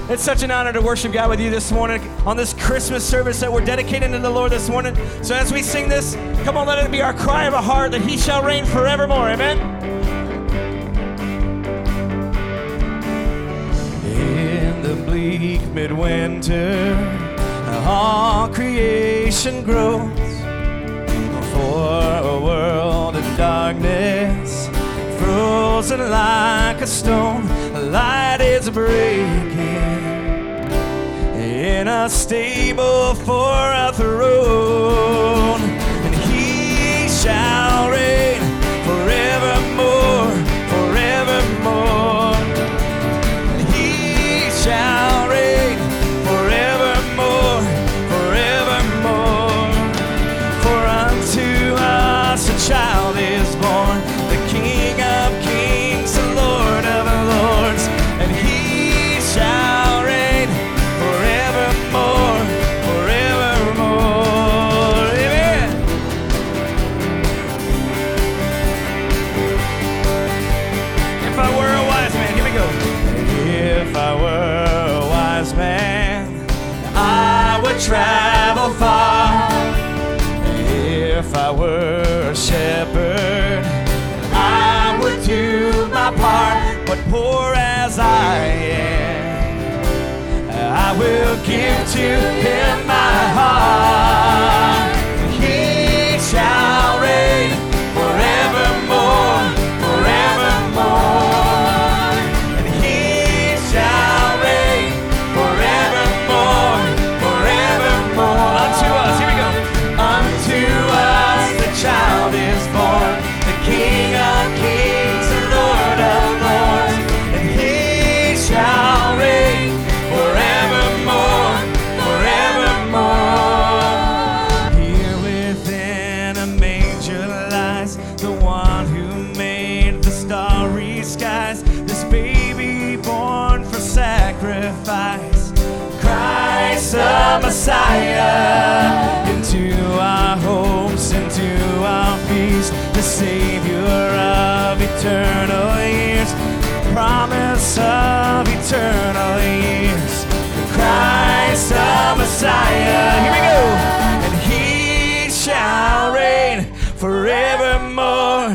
It's such an honor to worship God with you this morning on this Christmas service that we're dedicating to the Lord this morning. So as we sing this, come on, let it be our cry of a heart that He shall reign forevermore. Amen? In the bleak midwinter, all creation grows for a world in darkness, frozen like a stone. Light is breaking in a stable for a throne, and He shall reign forevermore, forevermore. And He shall reign forevermore, forevermore. For unto us a child is born, the King of kings, the Lord of lords, and He shall reign forevermore, forevermore. Amen. If I were a wise man, here we go. If I were a wise man, I would travel far. If I were a shepherd, I would do my part. But poor as I am, I will give to Him my heart. He shall reign forevermore, forevermore. And He shall reign forevermore, forevermore. Unto us, here we go. Unto us the child is born, the King of kings, the Lord of lords, and He shall reign forevermore, forevermore. Here within a manger lies the one who made the starry skies, this baby born for sacrifice, Christ the Messiah. Into our hopes, into our feast, the Savior of eternal years, promise of eternal years, Christ the Messiah. Here we go. And He shall reign forevermore,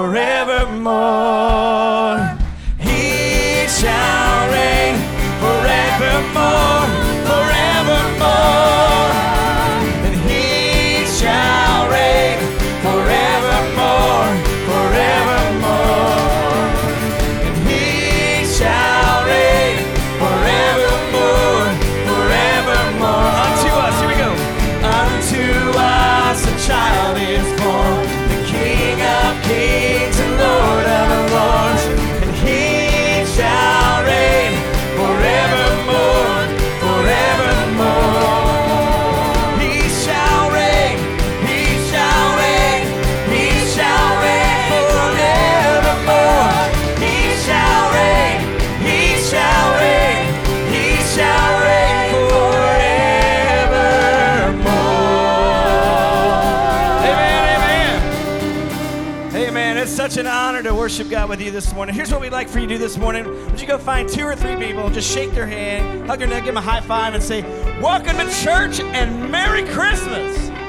forevermore. He shall reign forevermore, forevermore. And He shall reign forevermore, forevermore. And He shall reign forevermore, forevermore. Unto us, here we go. Unto us a child is born, the King of kings and Lord of lords, and He shall reign forevermore, forevermore. He shall reign, He shall reign, He shall reign forevermore. He shall reign, He shall reign, He shall reign forevermore. Amen, amen. Amen. It's such an honor to worship God with you this morning. Here's what we'd like for you to do this morning. Would you go find 2 or 3 people, just shake their hand, hug their neck, give them a high five, and say, welcome to church and Merry Christmas.